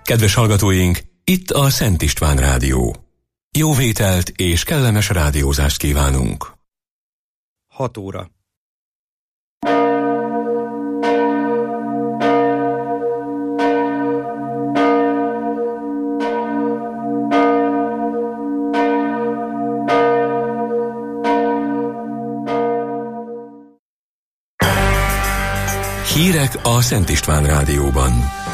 Kedves hallgatóink, itt a Szent István Rádió. Jó vételt és kellemes rádiózást kívánunk. 6 óra. Hírek a Szent István Rádióban.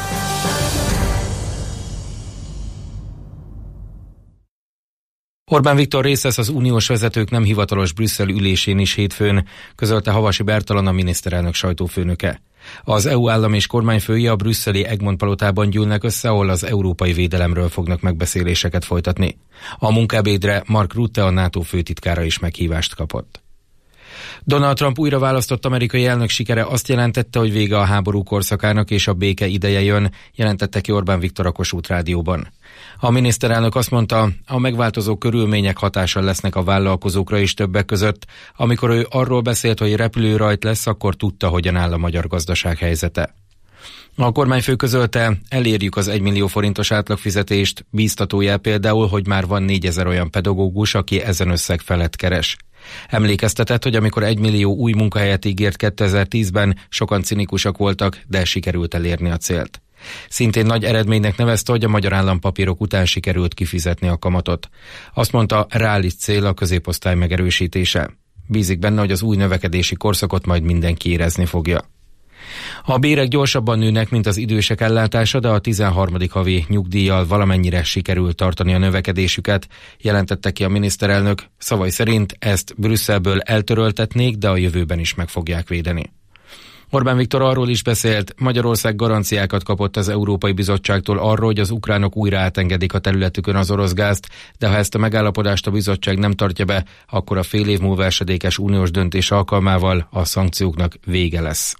Orbán Viktor részt vesz az uniós vezetők nem hivatalos Brüsszel ülésén is hétfőn, közölte Havasi Bertalan, a miniszterelnök sajtófőnöke. Az EU állam és kormányfői a brüsszeli Egmont palotában gyűlnek össze, ahol az európai védelemről fognak megbeszéléseket folytatni. A munkaebédre Mark Rutte, a NATO főtitkára is meghívást kapott. Donald Trump újra választott amerikai elnök sikere azt jelentette, hogy vége a háború korszakának és a béke ideje jön, jelentette ki Orbán Viktor a Kossuth Rádióban. A miniszterelnök azt mondta, a megváltozó körülmények hatással lesznek a vállalkozókra is többek között. Amikor ő arról beszélt, hogy repülőrajt lesz, akkor tudta, hogyan áll a magyar gazdaság helyzete. A kormányfő közölte, elérjük az 1 millió forintos átlagfizetést, bíztató jel például, hogy már van 4000 olyan pedagógus, aki ezen összeg felett keres. Emlékeztetett, hogy amikor 1 millió új munkahelyet ígért 2010-ben, sokan cinikusak voltak, de sikerült elérni a célt. Szintén nagy eredménynek nevezte, hogy a magyar állampapírok után sikerült kifizetni a kamatot. Azt mondta, reális cél a középosztály megerősítése. Bízik benne, hogy az új növekedési korszakot majd mindenki érezni fogja. A bérek gyorsabban nőnek, mint az idősek ellátása, de a 13. havi nyugdíjjal valamennyire sikerült tartani a növekedésüket, jelentette ki a miniszterelnök. Szavai szerint ezt Brüsszelből eltöröltetnék, de a jövőben is meg fogják védeni. Orbán Viktor arról is beszélt, Magyarország garanciákat kapott az Európai Bizottságtól arról, hogy az ukránok újra átengedik a területükön az orosz gázt, de ha ezt a megállapodást a bizottság nem tartja be, akkor a fél év múlva esedékes uniós döntés alkalmával a szankcióknak vége lesz.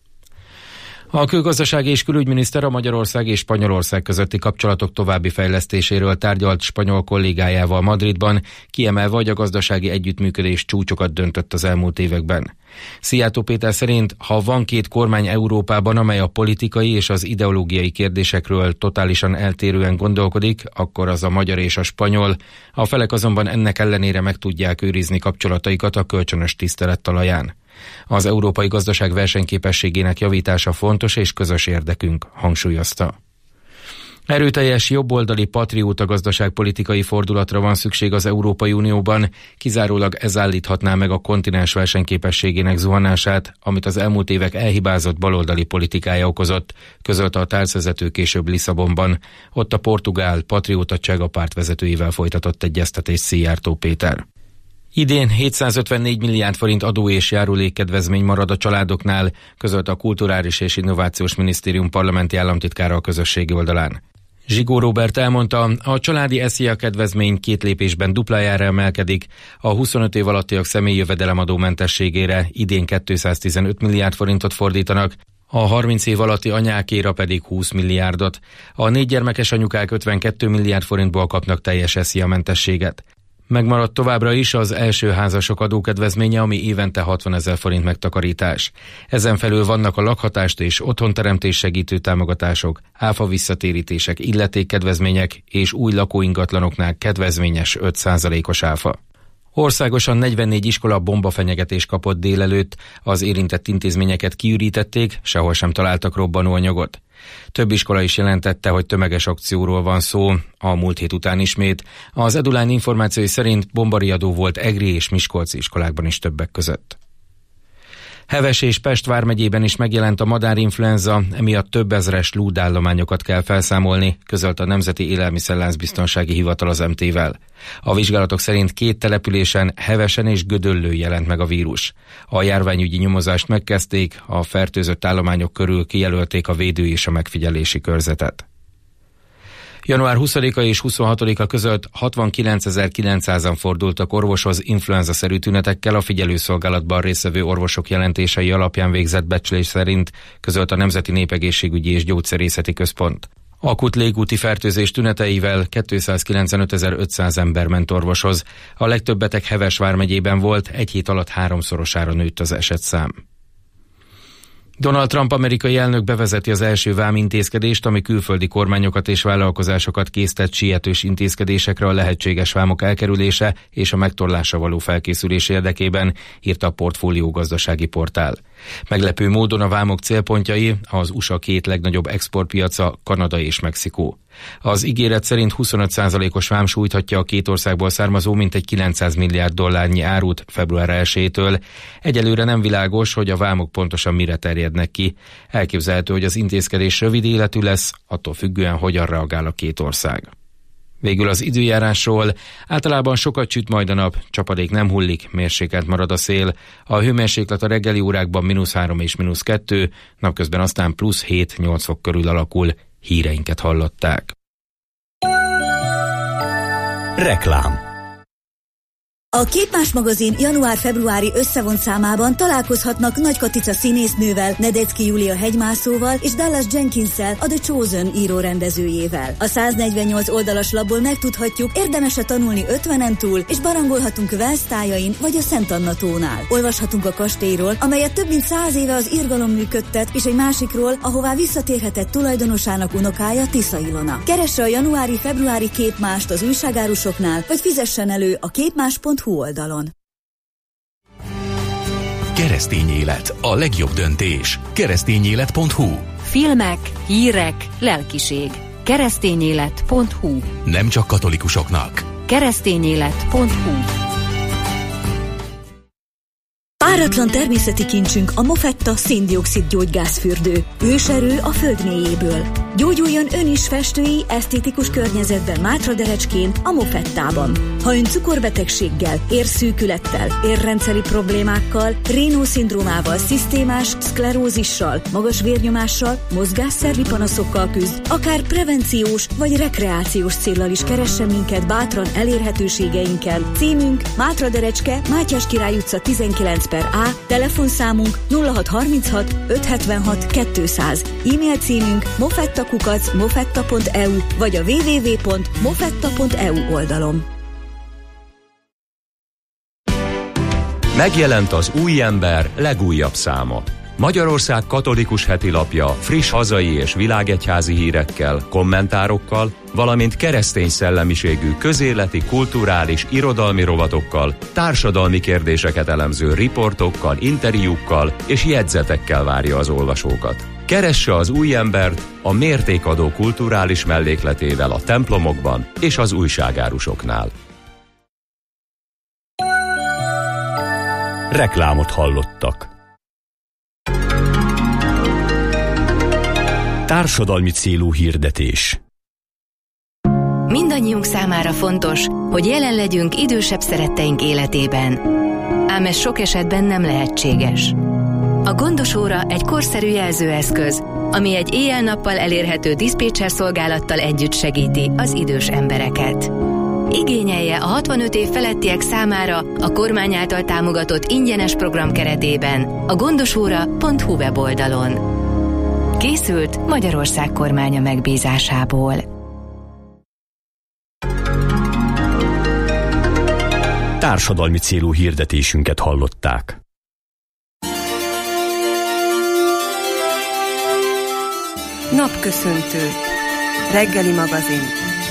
A külgazdasági és külügyminiszter a Magyarország és Spanyolország közötti kapcsolatok további fejlesztéséről tárgyalt spanyol kollégájával Madridban, kiemelve, hogy a gazdasági együttműködés csúcsokat döntött az elmúlt években. Szijjártó Péter szerint, ha van két kormány Európában, amely a politikai és az ideológiai kérdésekről totálisan eltérően gondolkodik, akkor az a magyar és a spanyol. A felek azonban ennek ellenére meg tudják őrizni kapcsolataikat a kölcsönös tisztelet talaján. Az európai gazdaság versenyképességének javítása fontos és közös érdekünk, hangsúlyozta. Erőteljes jobboldali patrióta gazdaságpolitikai fordulatra van szükség az Európai Unióban, kizárólag ez állíthatná meg a kontinens versenyképességének zuhanását, amit az elmúlt évek elhibázott baloldali politikája okozott, közölte a tárcvezető később Lisszabonban. Ott a portugál patrióta Csega párt vezetőivel folytatott egyeztetés Szijjártó Péter. Idén 754 milliárd forint adó és járulékkedvezmény marad a családoknál, közölte a Kulturális és Innovációs Minisztérium parlamenti államtitkára a közösségi oldalán. Zsigó Róbert elmondta, a családi SZIA kedvezmény 2 lépésben duplájára emelkedik, a 25 év alattiak személyi jövedelemadómentességére idén 215 milliárd forintot fordítanak, a 30 év alatti anyákéra pedig 20 milliárdot. A 4 gyermekes anyukák 52 milliárd forintból kapnak teljes SZIA mentességet. Megmaradt továbbra is az első házasok adókedvezménye, ami évente 60 000 forint megtakarítás. Ezen felül vannak a lakhatást és otthonteremtés segítő támogatások, áfa visszatérítések, illetékkedvezmények és új lakóingatlanoknál kedvezményes 5%-os áfa. Országosan 44 iskola bombafenyegetést kapott délelőtt, az érintett intézményeket kiürítették, sehol sem találtak robbanóanyagot. Több iskola is jelentette, hogy tömeges akcióról van szó, a múlt hét után ismét. Az Eduline információi szerint bombariadó volt egri és miskolci iskolákban is többek között. Heves és Pest vármegyében is megjelent a madárinfluenza, emiatt több ezres lúdállományokat kell felszámolni, közölte a Nemzeti Élelmiszerláncbiztonsági Hivatal az MT-vel. A vizsgálatok szerint 2 településen, Hevesen és Gödöllőn jelent meg a vírus. A járványügyi nyomozást megkezdték, a fertőzött állományok körül kijelölték a védő és a megfigyelési körzetet. Január 20-a és 26-a között 69.900-an fordultak orvoshoz influenza-szerű tünetekkel a figyelőszolgálatban résztvevő orvosok jelentései alapján végzett becslés szerint, közölt a Nemzeti Népegészségügyi és Gyógyszerészeti Központ. Akut légúti fertőzés tüneteivel 295.500 ember ment orvoshoz. A legtöbb beteg Heves vármegyében volt, 1 hét alatt 3-szorosára nőtt az esetszám. Donald Trump amerikai elnök bevezeti az első vámintézkedést, ami külföldi kormányokat és vállalkozásokat késztet sietős intézkedésekre a lehetséges vámok elkerülése és a megtorlásra való felkészülés érdekében, írta a Portfólió gazdasági portál. Meglepő módon a vámok célpontjai az USA két legnagyobb exportpiaca, Kanada és Mexikó. Az ígéret szerint 25%-os vám sújthatja a két országból származó mintegy 900 milliárd dollárnyi árut február 1-től. Egyelőre nem világos, hogy a vámok pontosan mire terjednek ki. Elképzelhető, hogy az intézkedés rövid életű lesz, attól függően, hogyan reagál a két ország. Végül az időjárásról. Általában sokat süt majd a nap, csapadék nem hullik, mérsékelt marad a szél. A hőmérséklet a reggeli órákban -3 és -2, napközben aztán +7-8 fok körül alakul. Híreinket hallották. Reklám. A Képmás magazin január-februári összevont számában találkozhatnak Nagy Katica színésznővel, Nedecki Júlia hegymászóval és Dallas Jenkinssel, a The Chosen író-rendezőjével. A 148 oldalas labból megtudhatjuk, érdemes-e tanulni 50-en túl, és barangolhatunk Velsz tájain vagy a Szent Anna tónál. Olvashatunk a kastélyról, amelyet több mint 100 éve az irgalom működtet, és egy másikról, ahová visszatérhetett tulajdonosának unokája, Tisza Ilona. Keresse a januári-februári Képmást az újságárusoknál, vagy fizessen elő a képmás.hu oldalon. Keresztény élet, a legjobb döntés. Keresztényélet.hu. Filmek, hírek, lelkiség. Keresztényélet.hu. Nem csak katolikusoknak. Keresztényélet.hu. Páratlan természeti kincsünk a Mofetta szén-dioxid gyógygázfürdő. Őserő a föld mélyéből. Gyógyuljon ön is festői, esztétikus környezetben Mátraderecskén, a Mofettában. Ha ön cukorbetegséggel, érszűkülettel, érrendszeri problémákkal, Raynaud-szindrómával, szisztémás szklerózissal, magas vérnyomással, mozgásszervi panaszokkal küzd, akár prevenciós vagy rekreációs céllal is keressen minket bátran elérhetőségeinken. Címünk Mátraderecske, Mátyás Király utca 19/A, telefonszámunk 0636 576 200, e-mail címünk mofetta@mofetta.eu vagy a www.mofetta.eu oldalon. Megjelent az Új Ember legújabb száma. Magyarország katolikus hetilapja friss hazai és világegyházi hírekkel, kommentárokkal, valamint keresztény szellemiségű közéleti, kulturális, irodalmi rovatokkal, társadalmi kérdéseket elemző riportokkal, interjúkkal és jegyzetekkel várja az olvasókat. Keresse az Új Embert a mértékadó kulturális mellékletével a templomokban és az újságárusoknál. Reklámot hallottak. Társadalmi célú hirdetés. Mindannyiunk számára fontos, hogy jelen legyünk idősebb szeretteink életében. Ám ez sok esetben nem lehetséges. A gondos óra egy korszerű jelzőeszköz, ami egy éjjel-nappal elérhető diszpécser szolgálattal együtt segíti az idős embereket. Igényelje a 65 év felettiek számára a kormány által támogatott ingyenes program keretében a gondosóra.hu weboldalon. Készült Magyarország kormánya megbízásából. Társadalmi célú hirdetésünket hallották. Napköszöntő. Reggeli magazin.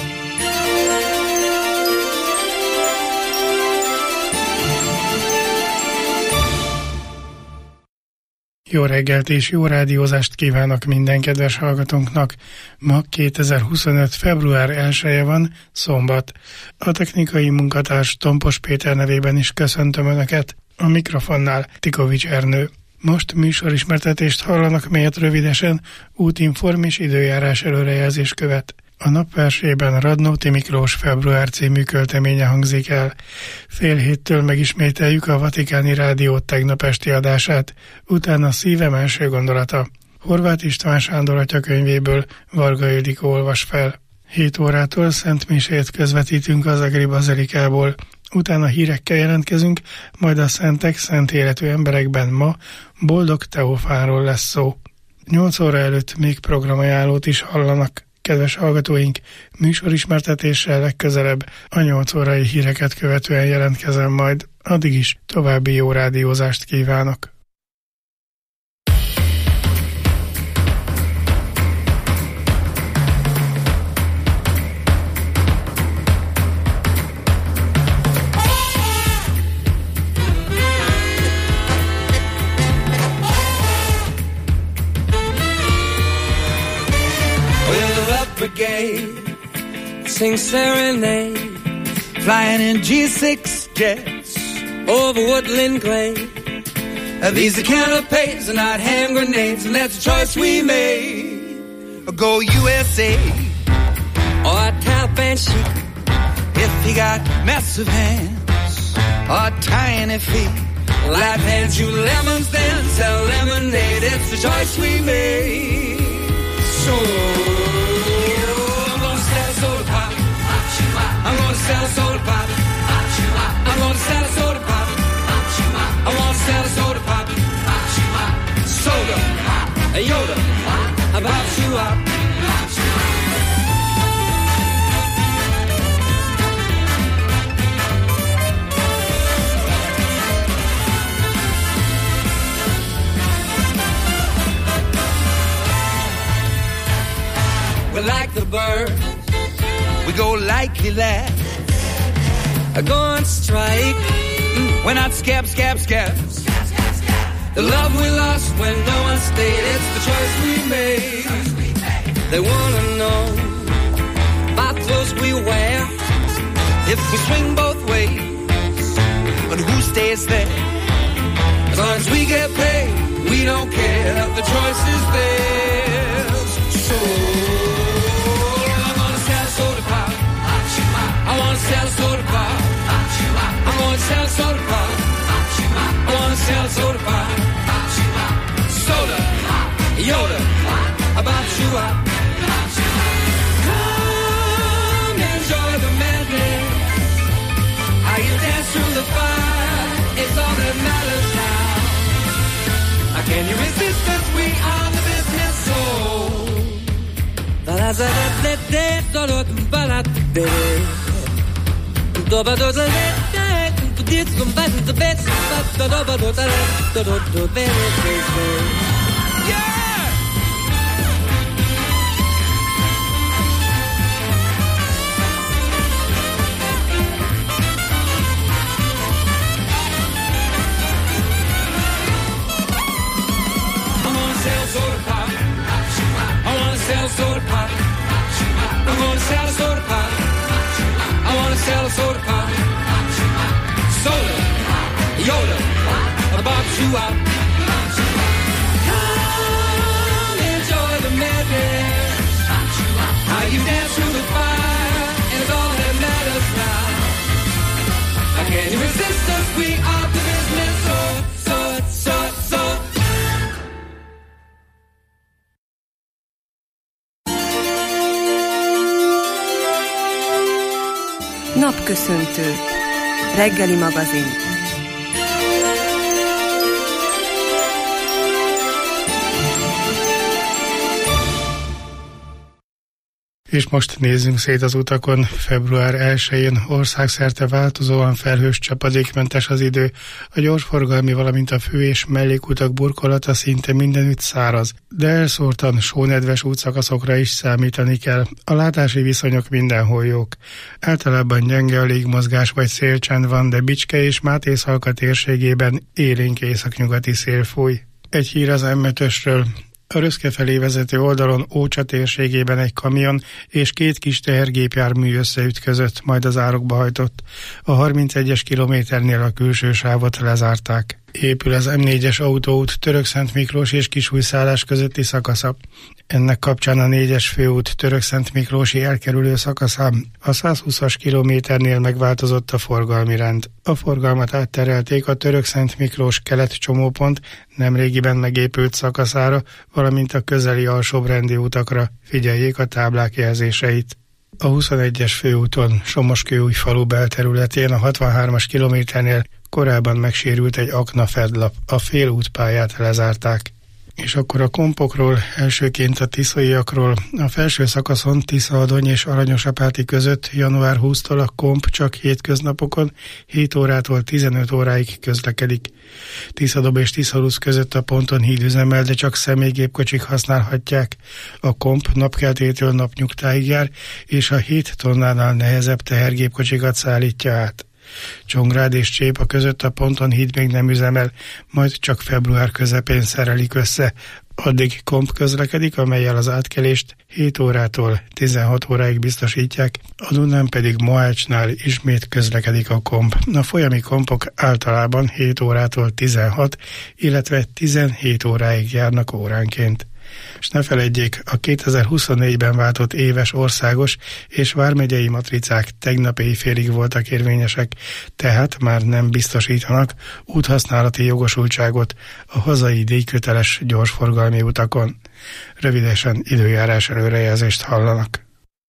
Jó reggelt és jó rádiózást kívánok minden kedves hallgatónknak. Ma 2025. február 1-e van, szombat. A technikai munkatárs Tompos Péter nevében is köszöntöm Önöket. A mikrofonnál Tikovics Ernő. Most műsorismertetést hallanak, melyet rövidesen útinform és időjárás előrejelzés követ. A nap versében Radnóti Miklós Február című költeménye hangzik el. 6:30 megismételjük a Vatikáni Rádió tegnap esti adását, utána Szívem első gondolata. Horváth István Sándor atyakönyvéből Varga Ildikó olvas fel. 7 órától szentmisét közvetítünk az Agri Bazilikából. Utána hírekkel jelentkezünk, majd a szentek, szent életű emberekben ma Boldog Teofánról lesz szó. 8 óra előtt még programajánlót is hallanak. Kedves hallgatóink, műsorismertetéssel legközelebb a 8 órai híreket követően jelentkezem majd. Addig is további jó rádiózást kívánok. sing serenade, flying in G6 jets over woodland gray. These are canapes and not hand grenades, and that's a choice we made. Go USA or Taliban chic, if he got massive hands or tiny feet. Life hands you lemons, then sell lemonade. It's the choice we made. So I'm gonna sell a soda pop. I'm gonna sell a soda pop. I'm gonna sell a soda pop. I want to sell a soda pop. Soda, a Yoda, about you up. We like the birds, we go like laugh. I go on strike, we're not scabs. The love we lost when no one stayed, it's the choice we made. They wanna know about clothes we wear, if we swing both ways, but who stays there? As long as we get paid, we don't care, the choice is theirs. So I'm gonna sell a soda pop. I wanna sell a soda pop. I'm gonna sell a soda pop. I wanna sell a soda pop. Soda, Yoda, about you up. Come enjoy the madness. How you dance through the fire, it's all that matters now. Can you resist us? We are the business soul. Sell soda pop. I'm gonna sell a soda pop. I wanna sell a soda pop. Soda, Yoda, about you up. Come enjoy the madness. How you dance through the fire, and it's all that matters now. Can you resist us? We are the business. So. Napköszöntő. Reggeli magazin. És most nézzünk szét az utakon. Február 1-én országszerte változóan felhős, csapadékmentes az idő. A gyorsforgalmi, valamint a fő- és mellékutak burkolata szinte mindenütt száraz, de elszórtan sónedves útszakaszokra is számítani kell. A látási viszonyok mindenhol jók. Általában gyenge a légmozgás vagy szélcsend van, de Bicske és Mátészalka térségében élénk északnyugati szél fúj. Egy hír az M5-ösről. A Röszke felé vezető oldalon Ócsa térségében egy kamion és 2 kis tehergépjármű összeütközött, majd az árokba hajtott. A 31-es kilométernél a külső sávot lezárták. Épül az M4-es autóút Törökszentmiklós és Kisújszállás közötti szakasza. Ennek kapcsán a 4-es főút Törökszentmiklósi elkerülő szakaszán a 120-as kilométernél megváltozott a forgalmi rend. A forgalmat átterelték a Törökszentmiklós kelet csomópont nemrégiben megépült szakaszára, valamint a közeli alsóbrendi utakra. Figyeljék a táblák jelzéseit. A 21-es főúton Somoskőújfalu belterületén a 63-as kilométernél korábban megsérült egy aknafedlap, a félútpályát lezárták. És akkor a kompokról, elsőként a tiszaiakról. A felső szakaszon Tiszaadony és Aranyosapáti között január 20-tól a komp csak hétköznapokon 7 órától 15 óráig közlekedik. Tiszadob és Tiszalusz között a ponton híd üzemel, de csak személygépkocsik használhatják. A komp napkeltétől napnyugtáig jár, és a 7 tonnánál nehezebb tehergépkocsikat szállítja át. Csongrád és Csépa között a ponton híd még nem üzemel, majd csak február közepén szerelik össze. Addig komp közlekedik, amellyel az átkelést 7 órától 16 óráig biztosítják, a Dunán pedig Mohácsnál ismét közlekedik a komp. A folyami kompok általában 7 órától 16, illetve 17 óráig járnak óránként. És ne feledjék, a 2024-ben váltott éves országos és vármegyei matricák tegnap éjfélig voltak érvényesek, tehát már nem biztosítanak úthasználati jogosultságot a hazai díjköteles gyorsforgalmi utakon. Rövidesen időjárás előrejelzést hallanak.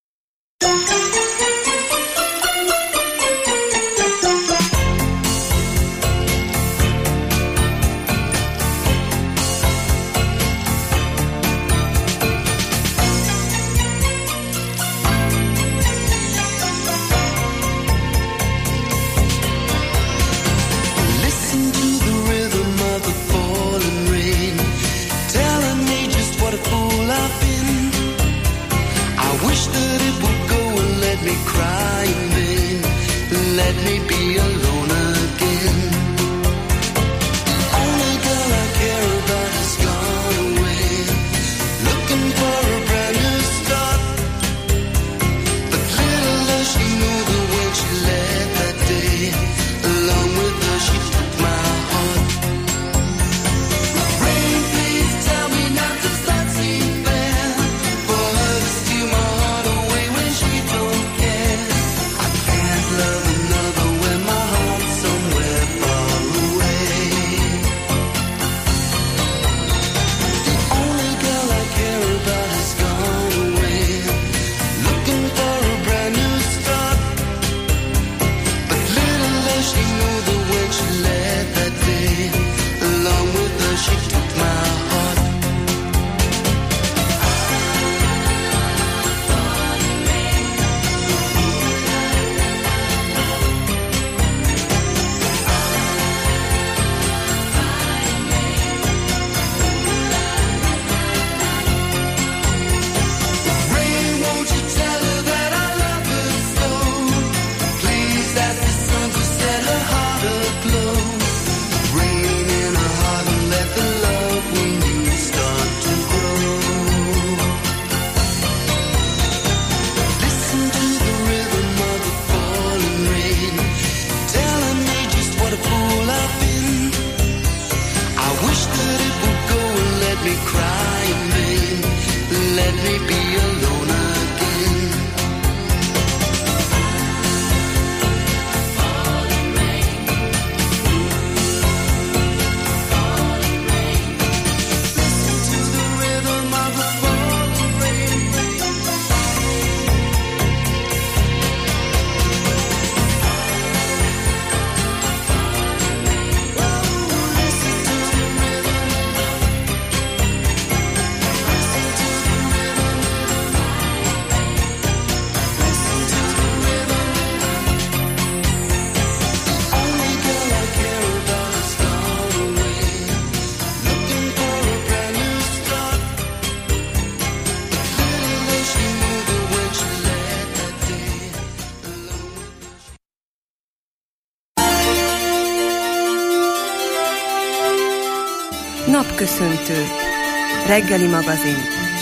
Napköszöntő. Reggeli magazin.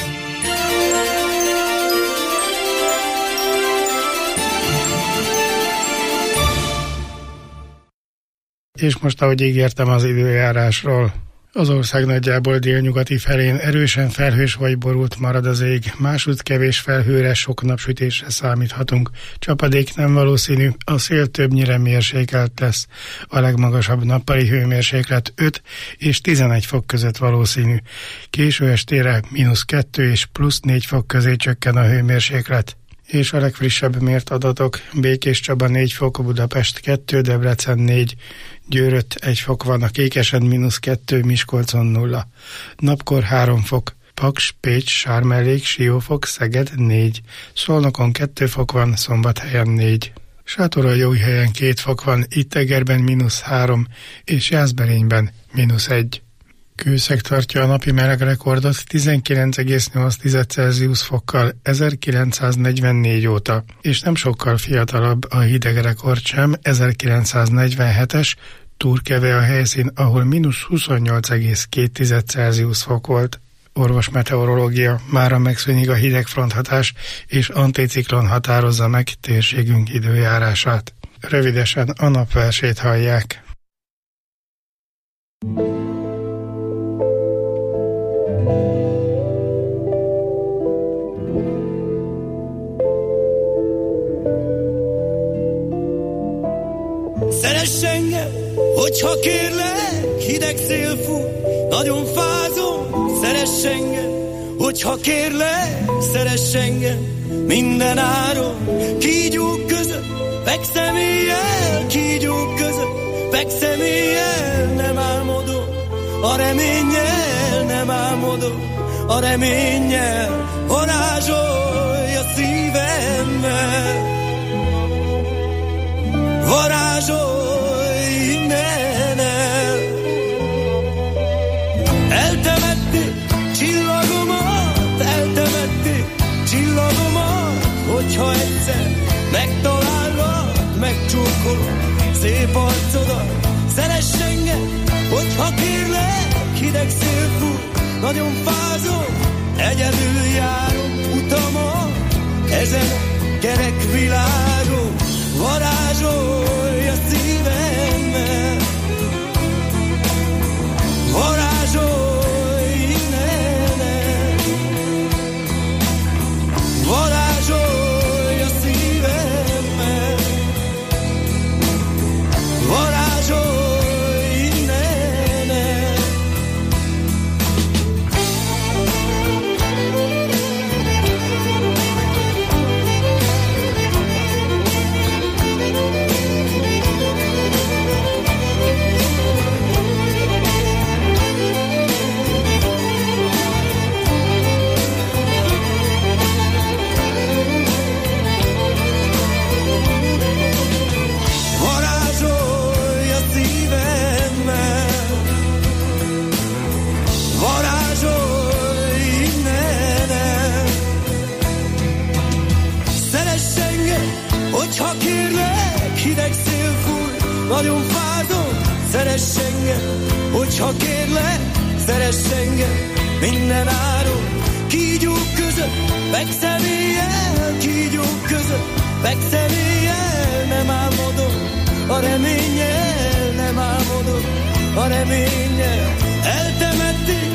És most, ahogy ígértem az időjárásról, az ország nagyjából délnyugati felén erősen felhős vagy borult marad az ég, másút kevés felhőre, sok napsütésre számíthatunk. Csapadék nem valószínű, a szél többnyire mérsékelt lesz. A legmagasabb nappali hőmérséklet 5 és 11 fok között valószínű. Késő estére -2 és +4 fok közé csökken a hőmérséklet. És a legfrissebb mért adatok: Békés Csaba 4 fok, Budapest 2, Debrecen 4, Győrött 1 fok van, a Kékesen -2, Miskolcon 0. Napkor 3 fok, Paks, Pécs, Sármellék, Siófok, Szeged 4, Szolnokon 2 fok van, Szombathelyen 4. Sátoraljóhelyen 2 fok van, Ittegerben -3 és Jászberényben -1. Kőszeg tartja a napi melegrekordot 19,8 Celsius fokkal 1944 óta, és nem sokkal fiatalabb a hidegrekord sem, 1947-es, Turkeve a helyszín, ahol -28,2 Celsius fok volt. Orvosmeteorológia, mára megszűnik a hidegfront hatás, és anticiklon határozza meg térségünk időjárását. Rövidesen a napversét hallják. Szeress engem, hogyha kérlek, hideg szél fúj, nagyon fázom. Szeress engem, hogyha kérlek, szeress engem, minden áron. Kígyók között, fekszem éjjel, kígyók között, fekszem éjjel, nem álmodom, a reménnyel, nem álmodom, a reménnyel, varázsolj a szívemmel. Varázsolj innen el. Eltemették csillagomat, hogyha egyszer megtalállak, megcsókolom szép arcodat. Szeress engem, hogyha kérlek, hideg szél fúj, nagyon fázom, egyedül járom utamat ezen a kerek világon. Varázsolj a szívemmel, varázsolj innen el, varázsolj a szívemmel, varázsolj innen el. Hogyha kérlek, hideg szél fúj, nagyon fázom, szeress engem. Hogyha kérlek, szeress engem, minden áron. Kígyók között, fekszem éjjel, kígyók között, fekszem éjjel, nem álmodom, a reménnyel, nem álmodom, a reménnyel. Eltemették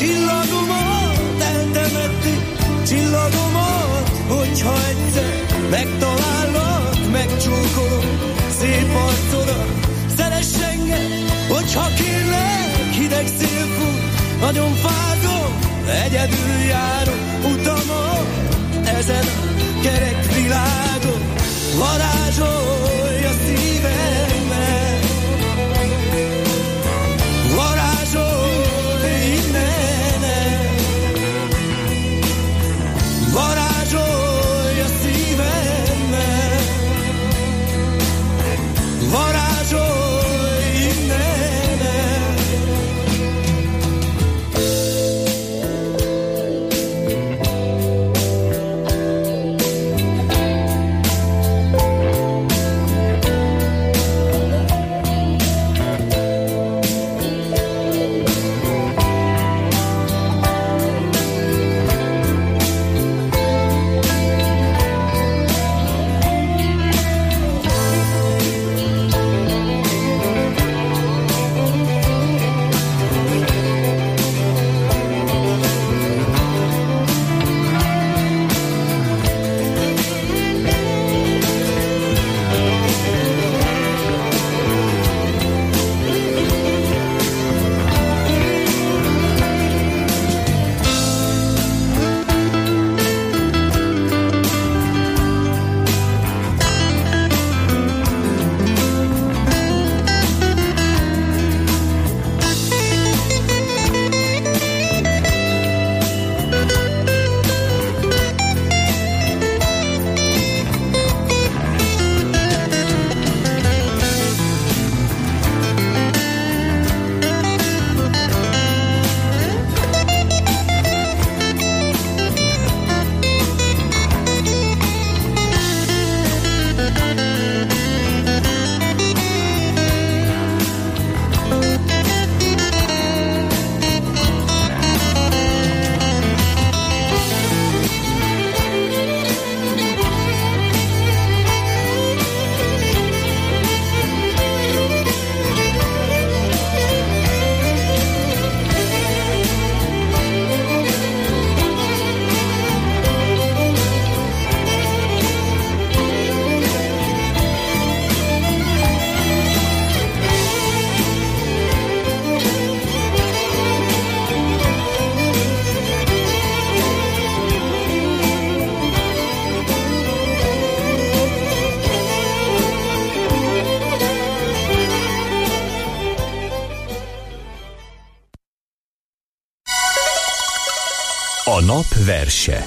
csillagomat, hogyha egyszer megtalállak, megcsókolom szép arcodat. Szeress engem, hogyha kérlek, hideg szél fúj, nagyon fázom, egyedül járok utamon ezen a kerek világon. Varázsolj a szívemmel, varázsolj innen el, varázsolj a szívemmel, varázsolj innen el. A nap verse.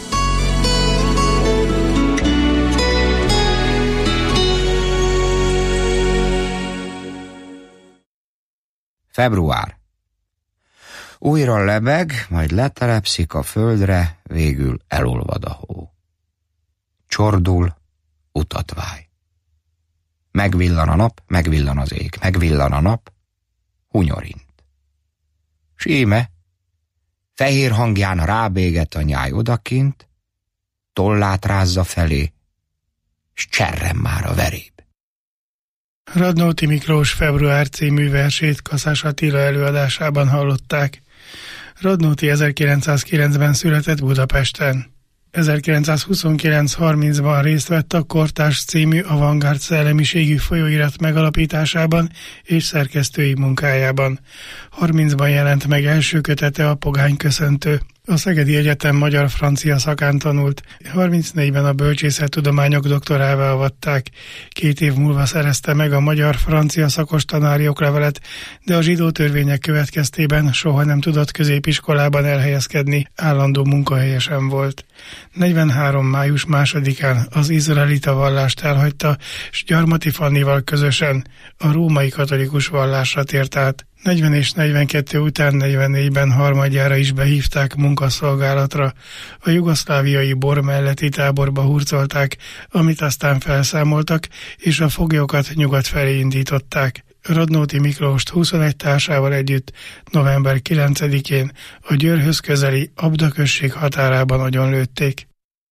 Február. Újra lebeg, majd letelepszik a földre, végül elolvad a hó. Csordul, utat váj. Megvillan a nap, megvillan az ég, megvillan a nap, hunyorint. S íme, fehér hangján rábéget a nyáj odakint, tollát rázza felé, s cserren már a veréb. Radnóti Miklós Február című versét Kaszás Attila előadásában hallották. Radnóti 1909-ben született Budapesten. 1929-30-ban részt vett a Kortárs című avantgárd szellemiségű folyóirat megalapításában és szerkesztői munkájában. 30-ban jelent meg első kötete a Pogány köszöntő. A Szegedi Egyetem magyar-francia szakán tanult, 34-ben a bölcsészettudományok doktorává avatták. 2 év múlva szerezte meg a magyar-francia szakos tanári oklevelet, de a zsidó törvények következtében soha nem tudott középiskolában elhelyezkedni, állandó munkahelyesen sem volt. 43. május 2-án az izraelita vallást elhagyta, s Gyarmati Fannival közösen a római katolikus vallásra tért át. 40 és 42 után 44-ben harmadjára is behívták munkaszolgálatra. A jugoszláviai Bor melletti táborba hurcolták, amit aztán felszámoltak, és a foglyokat nyugat felé indították. Radnóti Miklóst 21 társával együtt november 9-én a Győrhöz közeli Abda község határában agyonlőtték.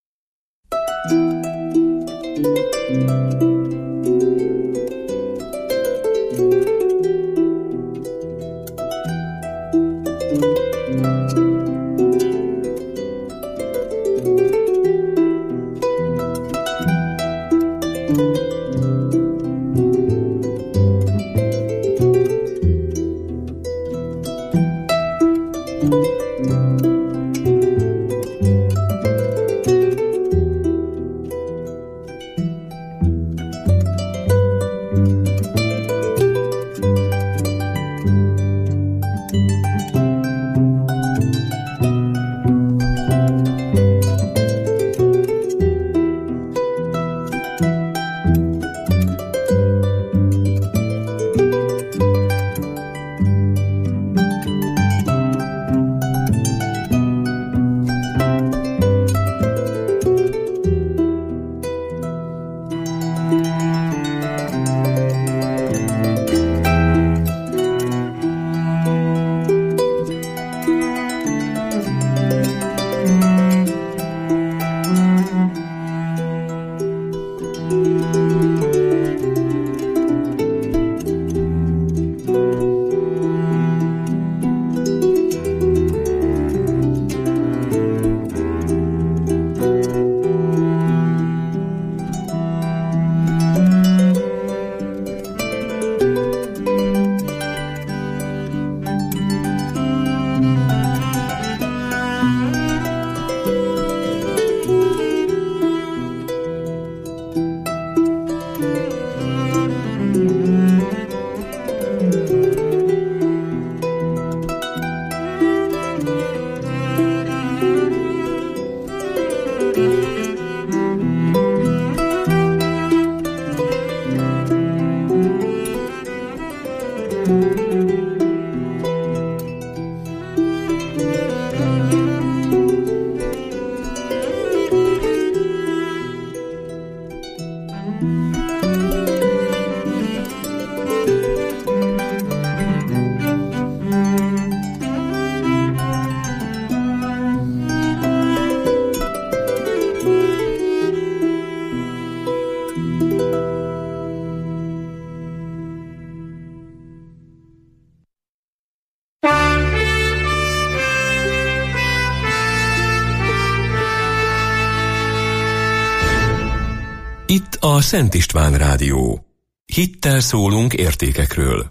Itt a Szent István Rádió. Hittel szólunk értékekről.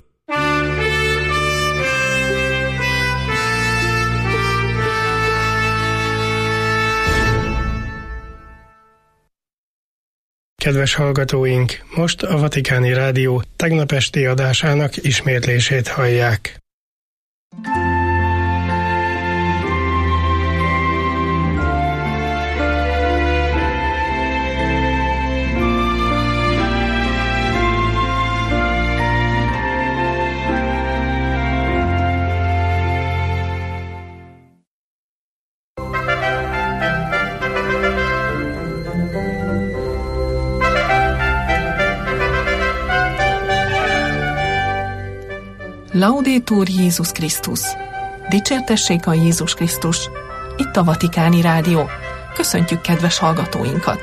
Kedves hallgatóink, most a Vatikáni Rádió tegnap esti adásának ismétlését hallják. Laudetur Jézus Krisztus. Dicsértessék a Jézus Krisztus. Itt a Vatikáni Rádió. Köszöntjük kedves hallgatóinkat!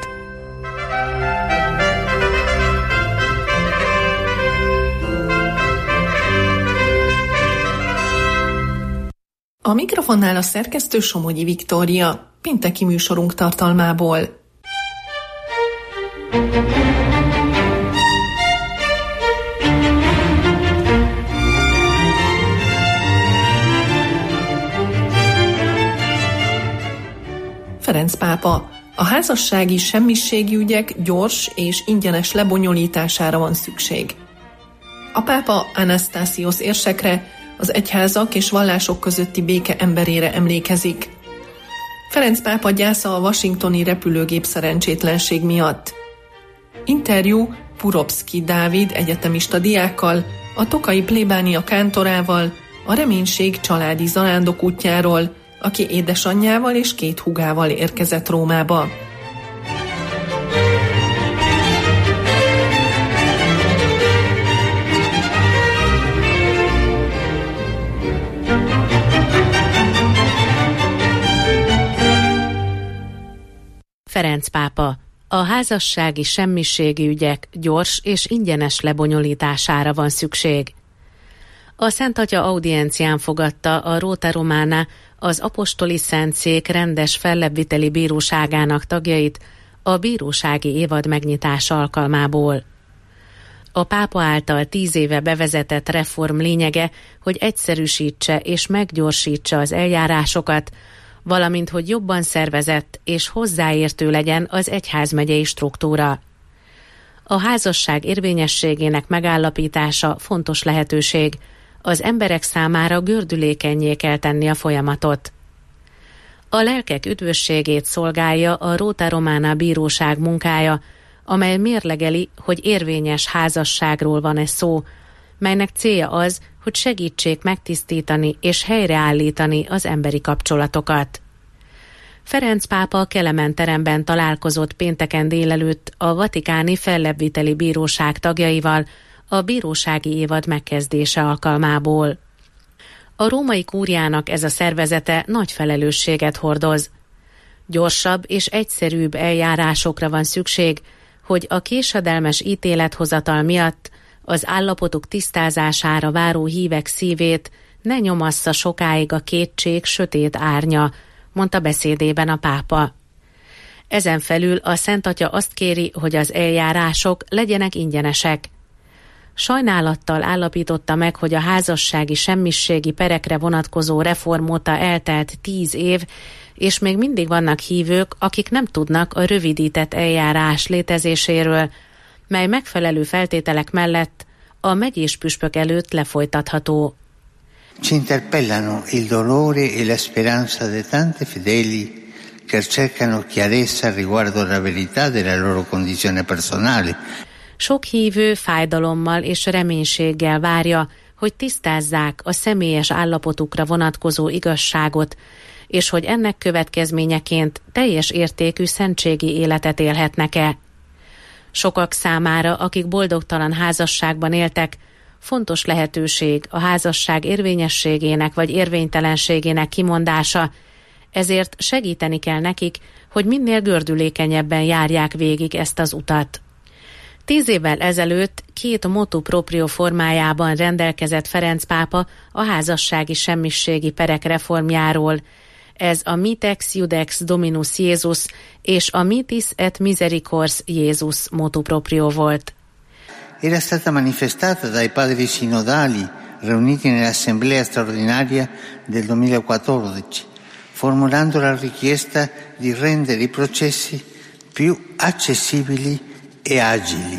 A mikrofonnál a szerkesztő Somogyi Viktória, pénteki műsorunk tartalmából. Ferenc pápa: a házassági semmiségi ügyek gyors és ingyenes lebonyolítására van szükség. A pápa Anasztásziosz érsekre, az egyházak és vallások közötti béke emberére emlékezik. Ferenc pápa gyásza a washingtoni repülőgép szerencsétlenség miatt. Interjú Puropszky Dávid egyetemista diákkal, a tokai plébánia kántorával, a reménység családi zarándokútjáról, aki édesanyjával és 2 húgával érkezett Rómába. Ferenc pápa: a házassági semmiségi ügyek gyors és ingyenes lebonyolítására van szükség. A Szent Atya audiencián fogadta a Rota Romana, az apostoli szentszék rendes fellebbviteli bíróságának tagjait a bírósági évad megnyitása alkalmából. A pápa által 10 éve bevezetett reform lényege, hogy egyszerűsítse és meggyorsítsa az eljárásokat, valamint hogy jobban szervezett és hozzáértő legyen az egyházmegyei struktúra. A házasság érvényességének megállapítása fontos lehetőség, az emberek számára gördülékennyé kell tenni a folyamatot. A lelkek üdvösségét szolgálja a Rota Romana bíróság munkája, amely mérlegeli, hogy érvényes házasságról van-e szó, melynek célja az, hogy segítsék megtisztítani és helyreállítani az emberi kapcsolatokat. Ferenc pápa Kelemen teremben találkozott pénteken délelőtt a vatikáni fellebbviteli bíróság tagjaival a bírósági évad megkezdése alkalmából. A római kúriának ez a szervezete nagy felelősséget hordoz. Gyorsabb és egyszerűbb eljárásokra van szükség, hogy a késedelmes ítélethozatal miatt az állapotuk tisztázására váró hívek szívét ne nyomassza sokáig a kétség sötét árnya, mondta beszédében a pápa. Ezen felül a Szent Atya azt kéri, hogy az eljárások legyenek ingyenesek. Sajnálattal állapította meg, hogy a házassági semmiségi perekre vonatkozó reform óta eltelt 10 év, és még mindig vannak hívők, akik nem tudnak a rövidített eljárás létezéséről, mely megfelelő feltételek mellett a megyés püspök előtt lefolytatható. Ci interpellano il dolore e la speranza di tanti fedeli che cercano chiarezza riguardo la verità della loro condizione personale. Sok hívő fájdalommal és reménységgel várja, hogy tisztázzák a személyes állapotukra vonatkozó igazságot, és hogy ennek következményeként teljes értékű szentségi életet élhetnek-e. Sokak számára, akik boldogtalan házasságban éltek, fontos lehetőség a házasság érvényességének vagy érvénytelenségének kimondása, ezért segíteni kell nekik, hogy minél gördülékenyebben járják végig ezt az utat. 10 évvel ezelőtt 2 motu proprio formájában rendelkezett Ferenc pápa a házassági semmiségi perek reformjáról. Ez a Mitex Iudex Dominus Jézus és a Mitis et Misericors Jézus motu proprio volt. Era stata manifestata dai padri sinodali riuniti nell'assemblea straordinaria del 2014, formulando la richiesta di rendere i processi più accessibili e agili.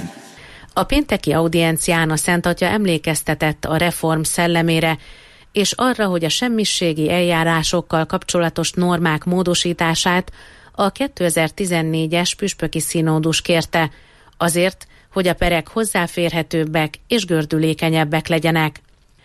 A pénteki audiencián a Szent Atya emlékeztetett a reform szellemére, és arra, hogy a semmiségi eljárásokkal kapcsolatos normák módosítását a 2014-es püspöki színódus kérte, azért, hogy a perek hozzáférhetőbbek és gördülékenyebbek legyenek.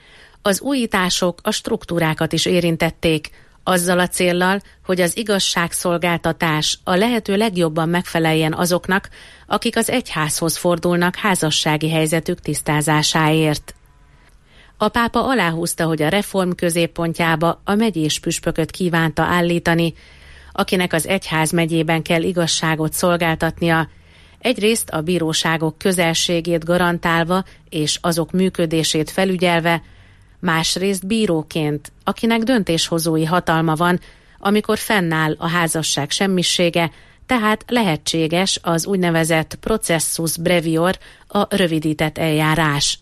Az újítások a struktúrákat is érintették, azzal a céllal, hogy az igazságszolgáltatás a lehető legjobban megfeleljen azoknak, akik az egyházhoz fordulnak házassági helyzetük tisztázásáért. A pápa aláhúzta, hogy a reform középpontjába a megyés püspököt kívánta állítani, akinek az egyház megyében kell igazságot szolgáltatnia, egyrészt a bíróságok közelségét garantálva és azok működését felügyelve, másrészt bíróként, akinek döntéshozói hatalma van, amikor fennáll a házasság semmisége, tehát lehetséges az úgynevezett processus brevior, a rövidített eljárás.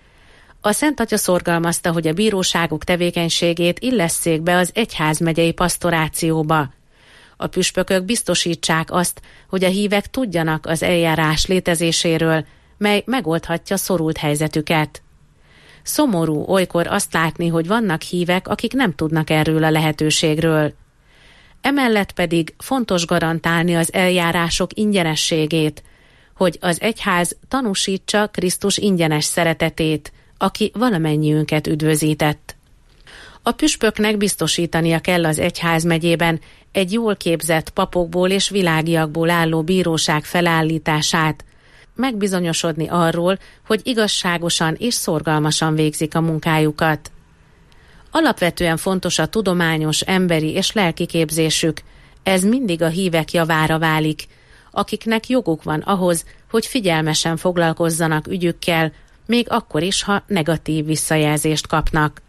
A Szent Atya szorgalmazta, hogy a bíróságok tevékenységét illesszék be az egyházmegyei pasztorációba. A püspökök biztosítsák azt, hogy a hívek tudjanak az eljárás létezéséről, mely megoldhatja szorult helyzetüket. Szomorú olykor azt látni, hogy vannak hívek, akik nem tudnak erről a lehetőségről. Emellett pedig fontos garantálni az eljárások ingyenességét, hogy az egyház tanúsítsa Krisztus ingyenes szeretetét, aki valamennyiünket üdvözített. A püspöknek biztosítania kell az egyházmegyében egy jól képzett papokból és világiakból álló bíróság felállítását, megbizonyosodni arról, hogy igazságosan és szorgalmasan végzik a munkájukat. Alapvetően fontos a tudományos, emberi és lelki képzésük, ez mindig a hívek javára válik, akiknek joguk van ahhoz, hogy figyelmesen foglalkozzanak ügyükkel, még akkor is, ha negatív visszajelzést kapnak.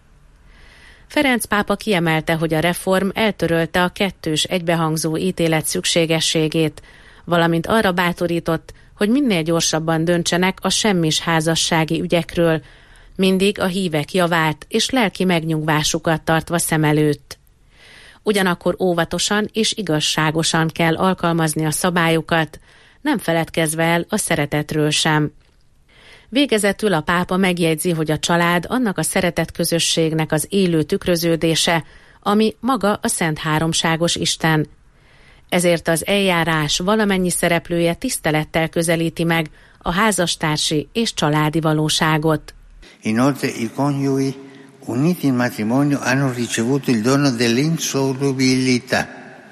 Ferenc pápa kiemelte, hogy a reform eltörölte a kettős egybehangzó ítélet szükségességét, valamint arra bátorított, hogy minél gyorsabban döntsenek a semmis házassági ügyekről, mindig a hívek javát és lelki megnyugvásukat tartva szem előtt. Ugyanakkor óvatosan és igazságosan kell alkalmazni a szabályokat, nem feledkezve el a szeretetről sem. Végezetül a pápa megjegyzi, hogy a család annak a szeretett közösségnek az élő tükröződése, ami maga a Szent Háromságos Isten. Ezért az eljárás valamennyi szereplője tisztelettel közelíti meg a házastársi és családi valóságot. Inoltre i coniugi uniti in matrimonio hanno ricevuto il dono dell'insolubilità.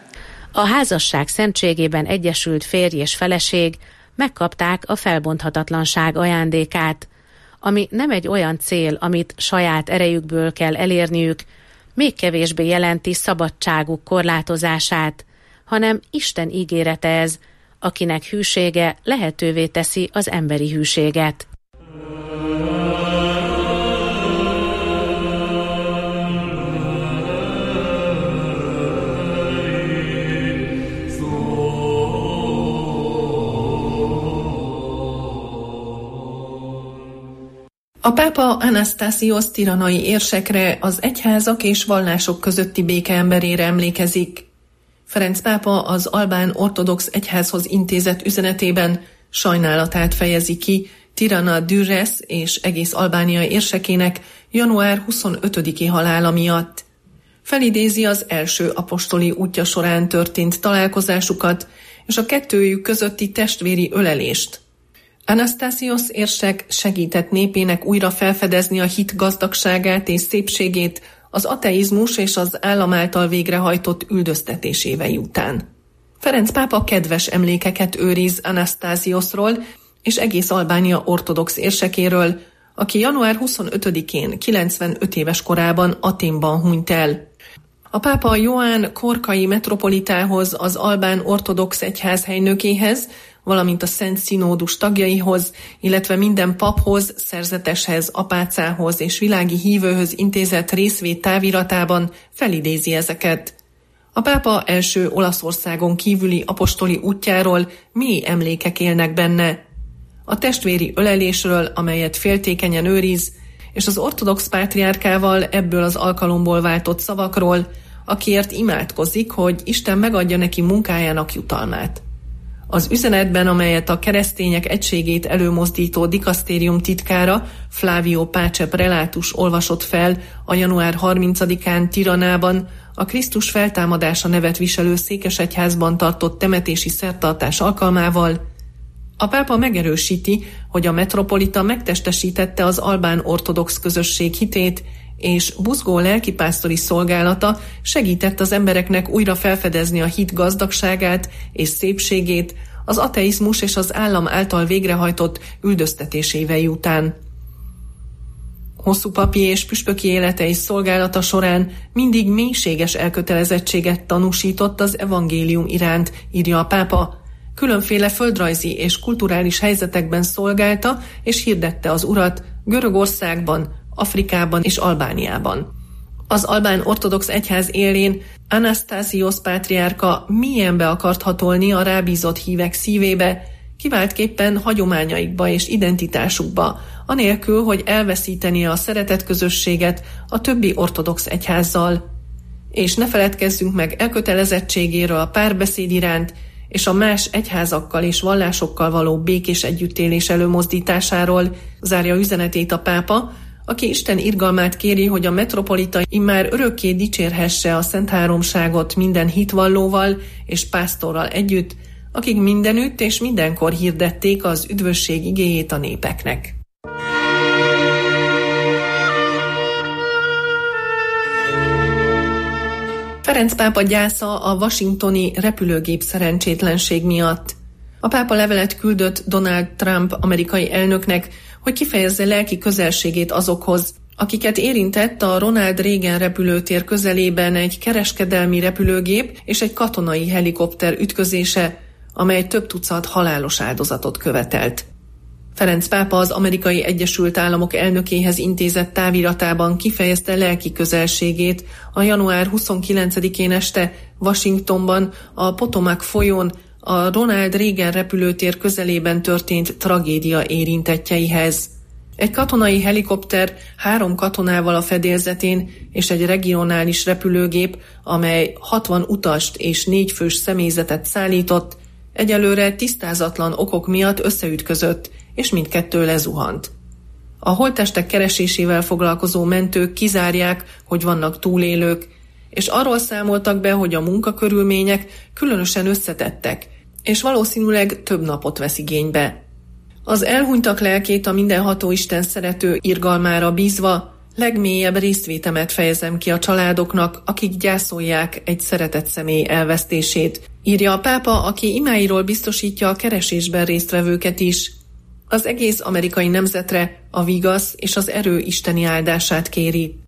A házasság szentségében egyesült férj és feleség megkapták a felbonthatatlanság ajándékát, ami nem egy olyan cél, amit saját erejükből kell elérniük, még kevésbé jelenti szabadságuk korlátozását, hanem Isten ígérete ez, akinek hűsége lehetővé teszi az emberi hűséget. A pápa Anastasios tiranai érsekre, az egyházak és vallások közötti béke emberére emlékezik. Ferenc pápa az albán ortodox egyházhoz intézett üzenetében sajnálatát fejezi ki Tirana Dürres és egész Albánia érsekének január 25-i halála miatt. Felidézi az első apostoli útja során történt találkozásukat és a kettőjük közötti testvéri ölelést. Anastasios érsek segített népének újra felfedezni a hit gazdagságát és szépségét az ateizmus és az állam által végrehajtott üldöztetés évei után. Ferenc pápa kedves emlékeket őriz Anastasiosról és egész Albánia ortodox érsekéről, aki január 25-én 95 éves korában Athénban hunyt el. A pápa Joán korkai metropolitához, az albán ortodox egyház helynökéhez, valamint a Szent Színódus tagjaihoz, illetve minden paphoz, szerzeteshez, apácához és világi hívőhöz intézett részvét táviratában felidézi ezeket. A pápa első Olaszországon kívüli apostoli útjáról mély emlékek élnek benne. A testvéri ölelésről, amelyet féltékenyen őriz, és az ortodox pátriárkával ebből az alkalomból váltott szavakról, akiért imádkozik, hogy Isten megadja neki munkájának jutalmát. Az üzenetben, amelyet a keresztények egységét előmozdító dikasztérium titkára, Flavio Páce prelátus olvasott fel a január 30-án Tiranában, a Krisztus feltámadása nevet viselő székesegyházban tartott temetési szertartás alkalmával, a pápa megerősíti, hogy a metropolita megtestesítette az albán ortodox közösség hitét, és buzgó lelkipásztori szolgálata segített az embereknek újra felfedezni a hit gazdagságát és szépségét az ateizmus és az állam által végrehajtott üldöztetés évei után. Hosszú papi és püspöki élete és szolgálata során mindig mélységes elkötelezettséget tanúsított az evangélium iránt, írja a pápa. Különféle földrajzi és kulturális helyzetekben szolgálta és hirdette az urat Görögországban, Afrikában és Albániában. Az albán ortodox egyház élén Anasztásziosz pátriárka mélyen be akart hatolni a rábízott hívek szívébe, kiváltképpen hagyományaikba és identitásukba, anélkül, hogy elveszítené a szeretetközösséget a többi ortodox egyházzal. És ne feledkezzünk meg elkötelezettségéről a párbeszéd iránt, és a más egyházakkal és vallásokkal való békés együttélés előmozdításáról, zárja üzenetét a pápa, aki Isten irgalmát kéri, hogy a metropolita immár örökké dicsérhesse a Szent Háromságot minden hitvallóval és pásztorral együtt, akik mindenütt és mindenkor hirdették az üdvösség igéjét a népeknek. Ferenc pápa gyásza a washingtoni repülőgép szerencsétlenség miatt. A pápa levelet küldött Donald Trump amerikai elnöknek, hogy kifejezze lelki közelségét azokhoz, akiket érintett a Ronald Reagan repülőtér közelében egy kereskedelmi repülőgép és egy katonai helikopter ütközése, amely több tucat halálos áldozatot követelt. Ferenc pápa az Amerikai Egyesült Államok elnökéhez intézett táviratában kifejezte lelki közelségét a január 29-én este Washingtonban a Potomac folyón a Ronald Reagan repülőtér közelében történt tragédia érintettjeihez. Egy katonai helikopter 3 katonával a fedélzetén és egy regionális repülőgép, amely 60 utast és 4 fős személyzetet szállított, egyelőre tisztázatlan okok miatt összeütközött, és mindkettő lezuhant. A holttestek keresésével foglalkozó mentők kizárják, hogy vannak túlélők, és arról számoltak be, hogy a munkakörülmények különösen összetettek, és valószínűleg több napot vesz igénybe. Az elhunytak lelkét a mindenható Isten szerető irgalmára bízva, legmélyebb résztvétemet fejezem ki a családoknak, akik gyászolják egy szeretett személy elvesztését, írja a pápa, aki imáiról biztosítja a keresésben résztvevőket is. Az egész amerikai nemzetre a vigasz és az erő isteni áldását kéri.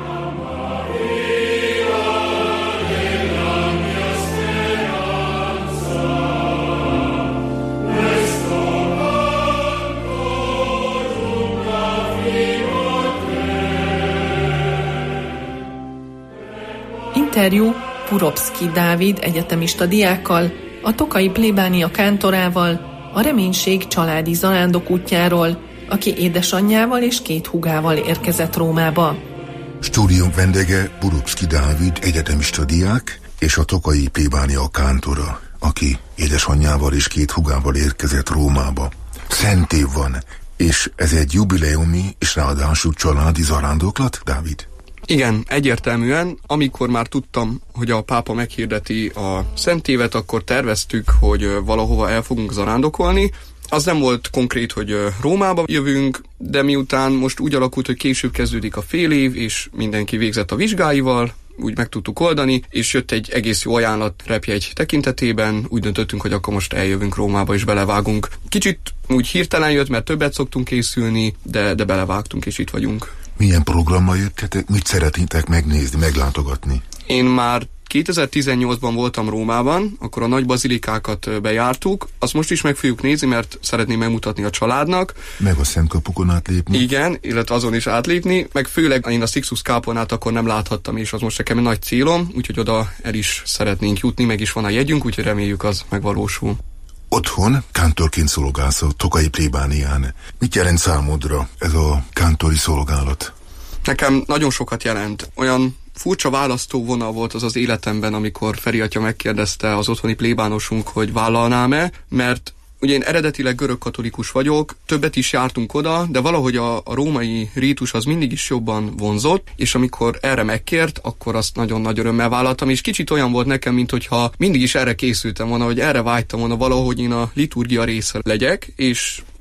Interjú Puropszky Dávid egyetemista diákkal, a tokai plébánia kántorával, a Reménység családi zarándokútjáról, aki édesanyjával és 2 húgával érkezett Rómába. Stúdiónk vendége Puropszky Dávid egyetemista diák és a tokai plébánia kántora, aki édesanyjával és 2 húgával érkezett Rómába. Szent év van, és ez egy jubileumi és ráadásul családi zarándoklat, Dávid? Igen, egyértelműen, amikor már tudtam, hogy a pápa meghirdeti a Szent évet, akkor terveztük, hogy valahova el fogunk zarándokolni. Az nem volt konkrét, hogy Rómába jövünk, de miután most úgy alakult, hogy később kezdődik a fél év, és mindenki végzett a vizsgáival, úgy meg tudtuk oldani, és jött egy egész jó ajánlat repjegy tekintetében, úgy döntöttünk, hogy akkor most eljövünk Rómába, és belevágunk. Kicsit úgy hirtelen jött, mert többet szoktunk készülni, de belevágtunk, és itt vagyunk. Milyen programmal jöttetek? Mit szeretnétek megnézni, meglátogatni? Én már 2018-ban voltam Rómában, akkor a nagy bazilikákat bejártuk, azt most is meg fogjuk nézni, mert szeretném megmutatni a családnak. Meg a Szentkapukon átlépni? Igen, illetve azon is átlépni, meg főleg én a Sixtus Káponát akkor nem láthattam, és az most nekem egy nagy célom, úgyhogy oda el is szeretnénk jutni, meg is van a jegyünk, úgyhogy reméljük az megvalósul. Otthon kántorként szolgálsz a tokai plébánián. Mit jelent számodra ez a kántori szolgálat? Nekem nagyon sokat jelent. Olyan furcsa választóvonal volt az életemben, amikor Feri atya megkérdezte az otthoni plébánosunk, hogy vállalnám-e, mert ugye én eredetileg görögkatolikus vagyok, többet is jártunk oda, de valahogy a római rítus az mindig is jobban vonzott, és amikor erre megkért, akkor azt nagyon nagy örömmel vállaltam, és kicsit olyan volt nekem, mint hogyha mindig is erre készültem volna, hogy erre vágytam volna valahogy én a liturgia része legyek, és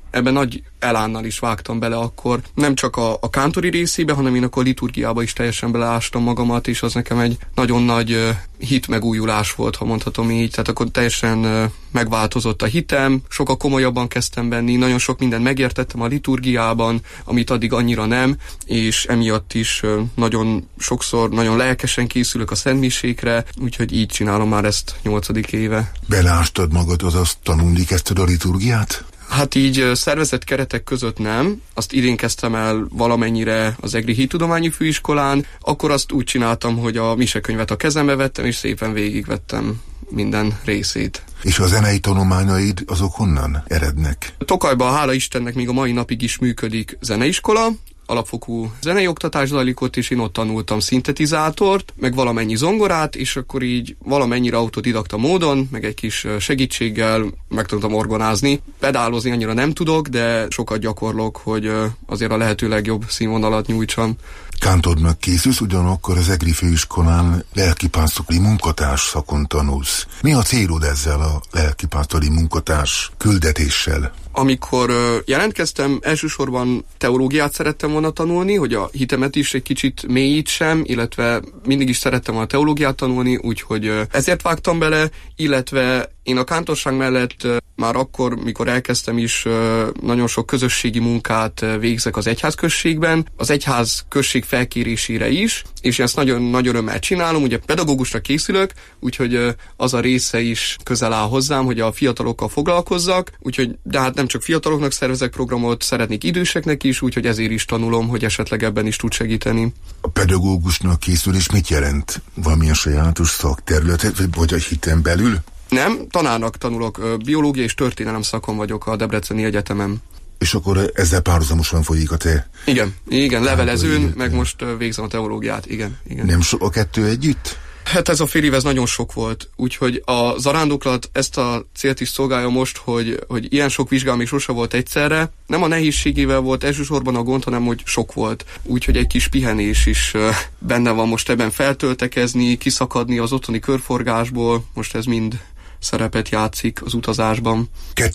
ebben nagy elánnal is vágtam bele akkor. Nem csak a kántori részébe, hanem én akkor liturgiába is teljesen beleástam magamat, és az nekem egy nagyon nagy hitmegújulás volt, ha mondhatom így. Tehát akkor teljesen megváltozott a hitem, sokkal komolyabban kezdtem venni, nagyon sok mindent megértettem a liturgiában, amit addig annyira nem, és emiatt is nagyon sokszor, nagyon lelkesen készülök a szentmisékre, úgyhogy így csinálom már ezt 8. éve. Beleástad magad, azaz tanulni kezdted a liturgiát? Hát így szervezett keretek között nem. Azt idén kezdtem el valamennyire az Egri Hittudományi Főiskolán, akkor azt úgy csináltam, hogy a misekönyvet a kezembe vettem, és szépen végigvettem minden részét. És a zenei tanulmányaid azok honnan erednek? Tokajban, hála Istennek, még a mai napig is működik zeneiskola, alapfokú zenei oktatás zajlik ott, és én ott tanultam szintetizátort, meg valamennyi zongorát, és akkor így valamennyire autodidakta módon, meg egy kis segítséggel megtanultam orgonázni. Pedálozni annyira nem tudok, de sokat gyakorlok, hogy azért a lehető legjobb színvonalat nyújtsam. Kántornak készülsz, ugyanakkor az Egri Főiskolán lelkipásztori munkatárs szakon tanulsz. Mi a célod ezzel a lelkipásztori munkatárs küldetéssel? Amikor jelentkeztem, elsősorban teológiát szerettem volna tanulni, hogy a hitemet is egy kicsit mélyítsem, illetve mindig is szerettem a teológiát tanulni, úgyhogy ezért vágtam bele, illetve én a kántorság mellett már akkor, mikor elkezdtem is, nagyon sok közösségi munkát végzek az egyházközségben, az egyházközség felkérésére is, és ezt nagyon nagy örömmel csinálom, ugye pedagógusra készülök, úgyhogy az a része is közel áll hozzám, hogy a fiatalokkal foglalkozzak, úgyhogy de hát nem csak fiataloknak szervezek programot, szeretnék időseknek is, úgyhogy ezért is tanulom, hogy esetleg ebben is tud segíteni. A pedagógusnak készülés mit jelent? Valamilyen sajátos szakterületet, vagy a hiten belül? Nem, tanárnak tanulok, biológia és történelem szakon vagyok a Debreceni Egyetemen. És akkor ezzel párhuzamosan folyik a te? Igen, levelezőn, meg most végzem a teológiát, igen. Nem sok a kettő együtt? Hát ez a fél év, ez nagyon sok volt, úgyhogy a zarándoklat ezt a célt is szolgálja most, hogy ilyen sok vizsgál még sose volt egyszerre. Nem a nehézségével volt elsősorban a gond, hanem hogy sok volt. Úgyhogy egy kis pihenés is benne van most ebben, feltöltekezni, kiszakadni az otthoni körforgásból, most ez mind szerepet játszik az utazásban.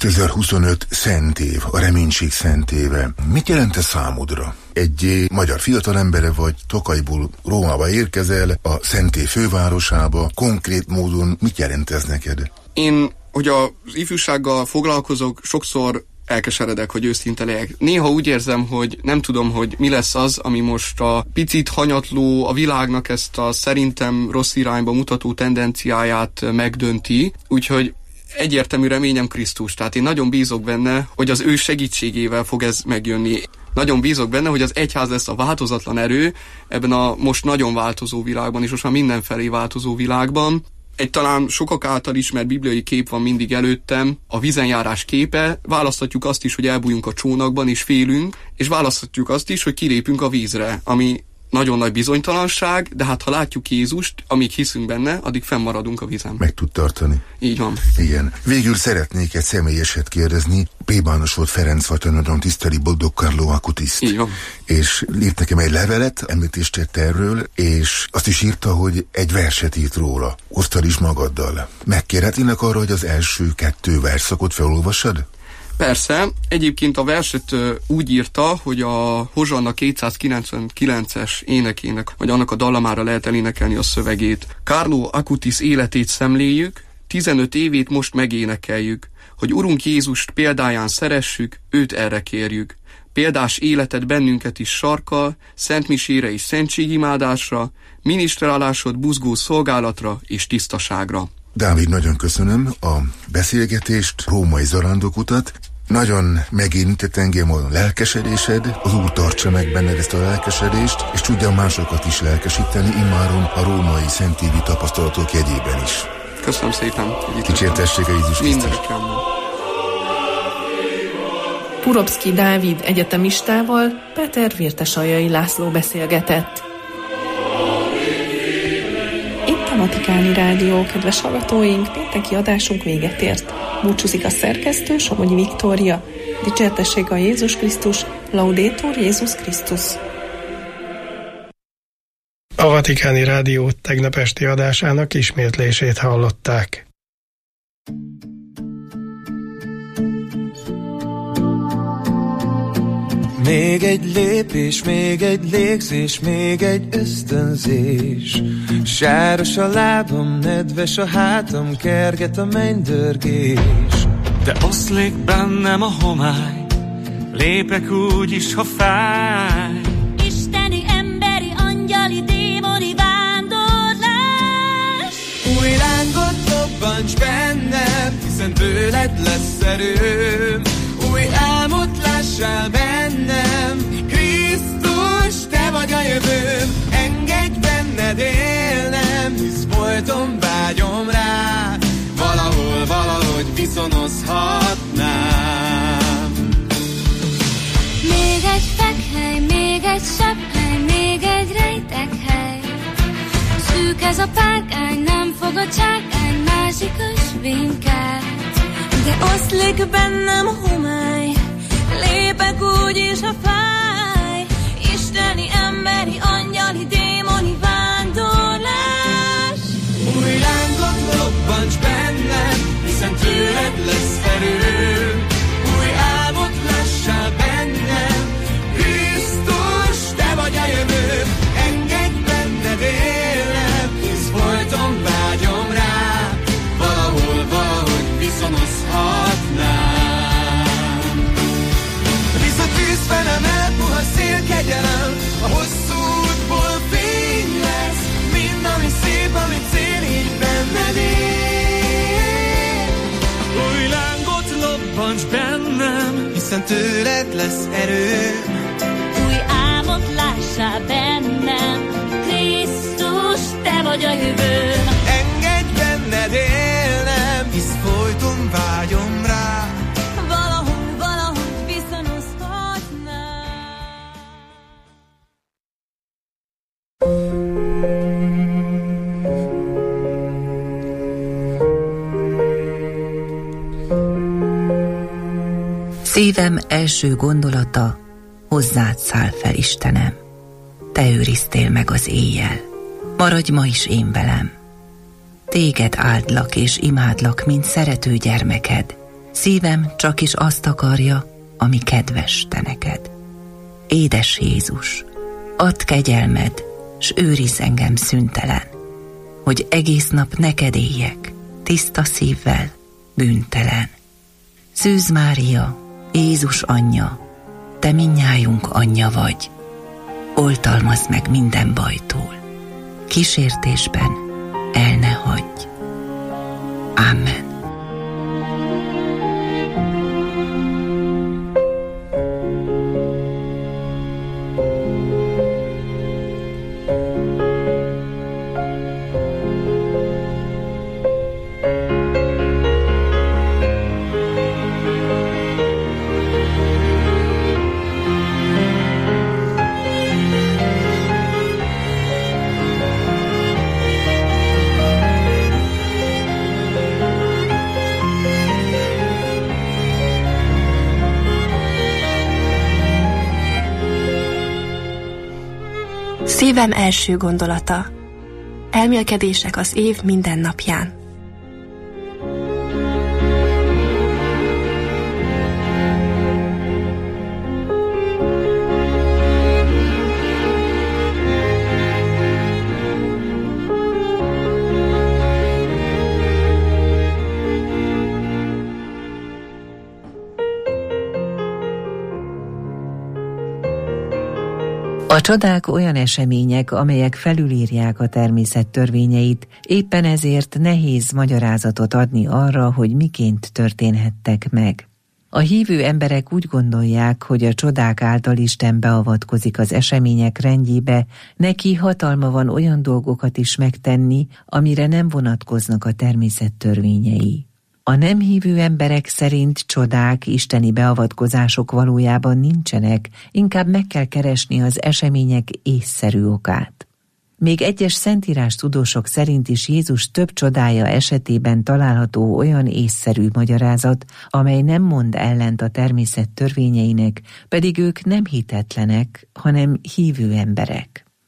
2025 szent év, a reménység szent éve. Mit jelent ez számodra? Egy magyar fiatalembere vagy, Tokajból Rómába érkezel, a szent év fővárosába. Konkrét módon mit jelent ez neked? Én, hogy az ifjúsággal foglalkozok, sokszor elkeseredek, hogy őszinte legyek. Néha úgy érzem, hogy nem tudom, hogy mi lesz az, ami most a picit hanyatló, a világnak ezt a szerintem rossz irányba mutató tendenciáját megdönti, úgyhogy egyértelmű reményem Krisztus. Tehát én nagyon bízok benne, hogy az ő segítségével fog ez megjönni. Nagyon bízok benne, hogy az egyház lesz a változatlan erő ebben a most nagyon változó világban, és most már mindenfelé változó világban. Egy talán sokak által ismert bibliai kép van mindig előttem, a vízenjárás képe. Választhatjuk azt is, hogy elbújjunk a csónakban és félünk, és választhatjuk azt is, hogy kilépünk a vízre, ami nagyon nagy bizonytalanság, de hát ha látjuk Jézust, amíg hiszünk benne, addig fennmaradunk a vízen. Meg tud tartani. Így van. Igen. Végül szeretnék egy személyeset kérdezni. Plébános volt Ferenc Vatta, nagyon tiszteli Boldog Carlo Acutiszt. Így van. És írt nekem egy levelet, említést tett erről, és azt is írta, hogy egy verset írt róla. Osztad is magaddal. Megkérhetnének arra, hogy az első 2 verszakot felolvassad? Persze, egyébként a verset úgy írta, hogy a Hozsanna 299-es énekének, vagy annak a dallamára lehet elénekelni a szövegét. Carlo Acutis életét szemléljük, 15 évét most megénekeljük, hogy Urunk Jézust példáján szeressük, őt erre kérjük. Példás életed bennünket is sarkal, szentmisére és szentségimádásra, minisztrálásod buzgó szolgálatra és tisztaságra. Dávid, nagyon köszönöm a beszélgetést, római zarándokutat. Nagyon megérintett engem a lelkesedésed, az Úr tartsa meg benned ezt a lelkesedést, és tudja másokat is lelkesíteni, immáron a római szentévi tapasztalatok jegyében is. Köszönöm szépen. Dicsértessége Jézus Krisztus. Purobszky Dávid egyetemistával Péter Virtesajai László beszélgetett. A Vatikáni Rádió, kedves hallgatóink, pénteki adásunk véget ért. Búcsúzik a szerkesztő, Somogyi Viktória. Dicsértessék a Jézus Krisztus, Laudetur Jézus Krisztus. A Vatikáni Rádió tegnap esti adásának ismétlését hallották. Még egy lépés, még egy légzés, még egy ösztönzés. Sáros a lábam, nedves a hátam, kerget a mennydörgés. De oszlik bennem a homály, lépek úgy is, ha fáj. Isteni, emberi, angyali, démoni vándorlás. Új lángot lobbancs bennem, hiszen tőled lesz erőm. Új álmot lássál bennem, Krisztus, te vagy a jövőm. Engedj benned élnem, hisz folyton vágyom rá. Valahol, valahogy viszonozhatnám. Még egy fekhely, még egy sepphely, még egy rejtekhely. Szűk ez a párkány, nem fog a csákány, másik ösvénykát. De oszlik bennem a homály, lépek úgy is, ha fáj. Isteni, emberi, angyali, démoni vándorlás. Új lángot lobbancs bennem, hiszen tőled lesz erőm. Új álmot lássál bennem, Krisztus, te vagy a jövőm. Engedj benned élnem, hisz folyton vágyom rá. Valahol, valahogy viszonozhatnám. Visz a tűzfenem, elpuha szélkegyelem, a hosszú útból fény lesz. Mind, ami szép, ami cél, így benned él. Új lángot lobbancs bennem, hiszen tőled lesz erő. Új álmot lássál bennem, Krisztus, te vagy a jövőm. Engedj benned élnem, hisz folyton vágyom rá. Valahol, valahogy viszonozhatnám. Szívem első gondolata, hozzád száll fel, Istenem. Te őriztél meg az éjjel, maradj ma is én velem. Téged áldlak és imádlak, mint szerető gyermeked. Szívem csak is azt akarja, ami kedves te neked. Édes Jézus, add kegyelmed, s őrizz engem szüntelen, hogy egész nap neked éljek, tiszta szívvel, bűntelen. Szűz Mária, Jézus anyja, te mindnyájunk anyja vagy. Oltalmazd meg minden bajtól, kísértésben el ne hagyj. Amen. Szívem első gondolata. Elmélkedések az év minden napján. A csodák olyan események, amelyek felülírják a természet törvényeit, éppen ezért nehéz magyarázatot adni arra, hogy miként történhettek meg. A hívő emberek úgy gondolják, hogy a csodák által Isten beavatkozik az események rendjébe, neki hatalma van olyan dolgokat is megtenni, amire nem vonatkoznak a természet törvényei. A nem hívő emberek szerint csodák, isteni beavatkozások valójában nincsenek, inkább meg kell keresni az események észszerű okát. Még egyes szentírás tudósok szerint is Jézus több csodája esetében található olyan észszerű magyarázat, amely nem mond ellent a természet törvényeinek, pedig ők nem hitetlenek, hanem hívő emberek.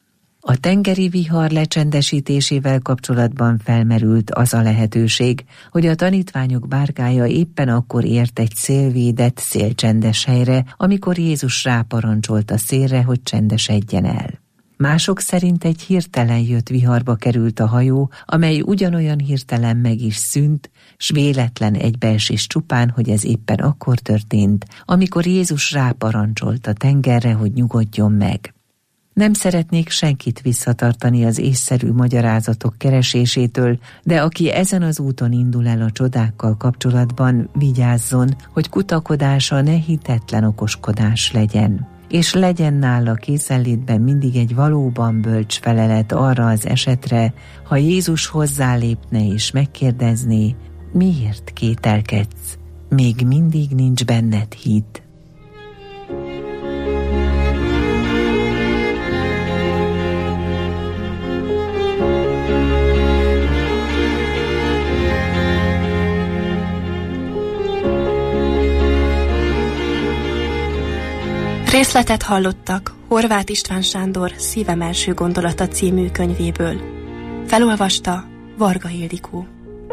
A tengeri vihar lecsendesítésével kapcsolatban felmerült az a lehetőség, hogy a tanítványok bárkája éppen akkor ért egy szélvédett, szélcsendes helyre, amikor Jézus ráparancsolt a szélre, hogy csendesedjen el. Mások szerint egy hirtelen jött viharba került a hajó, amely ugyanolyan hirtelen meg is szűnt, s véletlen egybeesés csupán, hogy ez éppen akkor történt, amikor Jézus ráparancsolt a tengerre, hogy nyugodjon meg. Nem szeretnék senkit visszatartani az észszerű magyarázatok keresésétől, de aki ezen az úton indul el a csodákkal kapcsolatban, vigyázzon, hogy kutakodása ne hitetlen okoskodás legyen. És legyen nála készenlétben mindig egy valóban bölcs felelet arra az esetre, ha Jézus hozzálépne és megkérdezné, miért kételkedsz, még mindig nincs benned hit. Részletet hallottak Horváth István Sándor Szívem első gondolata című könyvéből. Felolvasta Varga Ildikó.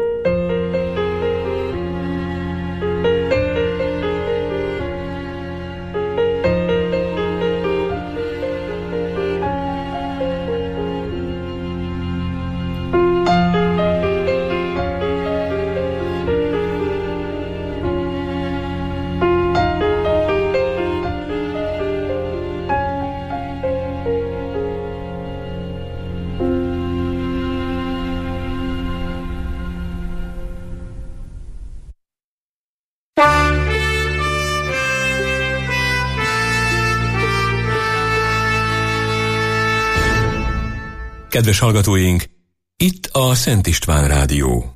Kedves hallgatóink, itt a Szent István Rádió.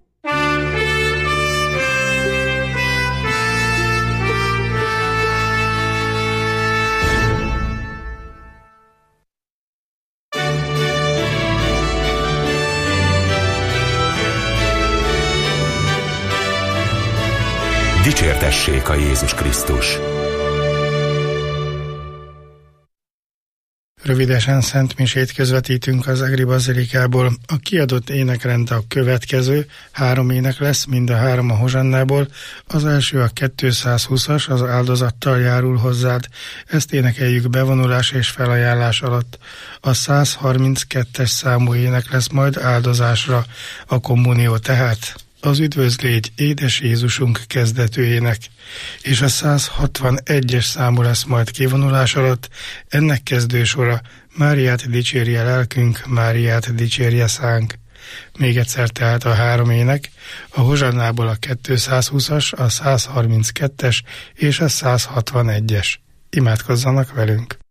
Dicsértessék a Jézus Krisztus! Rövidesen szentmisét közvetítünk az Egri Bazilikából. A kiadott énekrend a következő, 3 ének lesz, mind a 3 a hozsannából. Az első a 220-as, az áldozattal járul hozzád. Ezt énekeljük bevonulás és felajánlás alatt. A 132-es számú ének lesz majd áldozásra, a kommunió tehát. Az Üdvözlégy édes Jézusunk kezdetőjének, és a 161-es számú lesz majd kivonulás alatt, ennek kezdősora, Máriát dicsérje lelkünk, Máriát dicsérje szánk. Még egyszer tehát a 3 ének, a hozsannából a 220-as, a 132-es és a 161-es. Imádkozzanak velünk!